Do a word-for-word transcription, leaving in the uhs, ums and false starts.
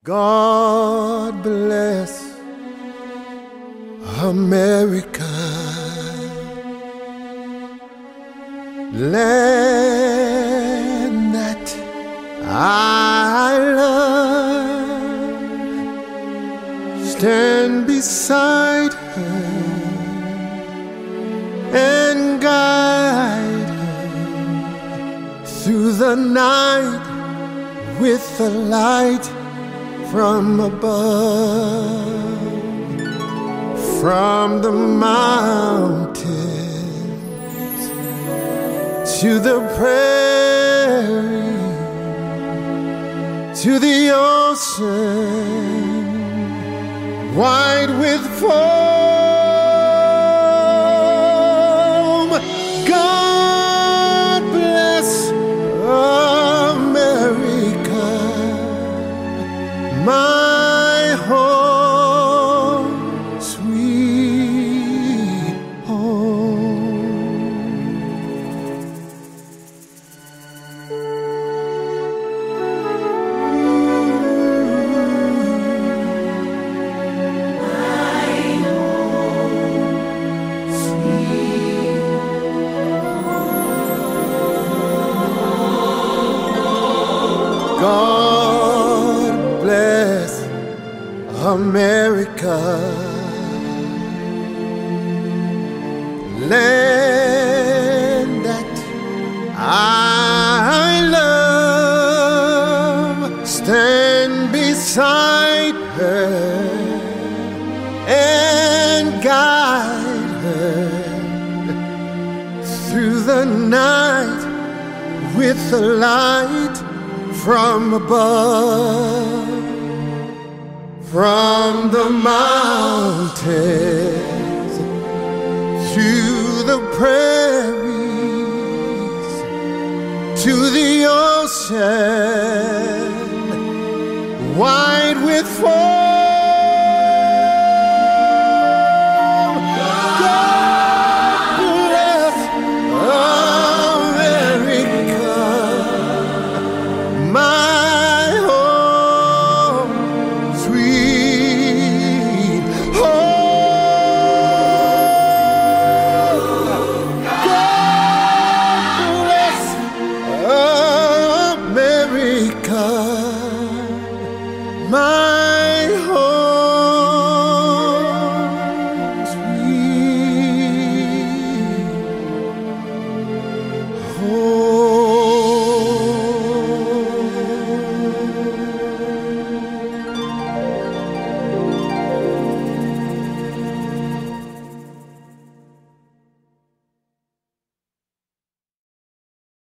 God bless America, land that I love. Stand beside her and guide her through the night with the light from above, from the mountains to the prairie, to the ocean wide with foam. God bless America, my home, sweet home. My home, sweet home. God bless America, land that I love. Stand beside her and guide her through the night with the light from above, from the mountains to the prairies, to the ocean wide with foam. God bless America, my home, sweet home. God bless America, my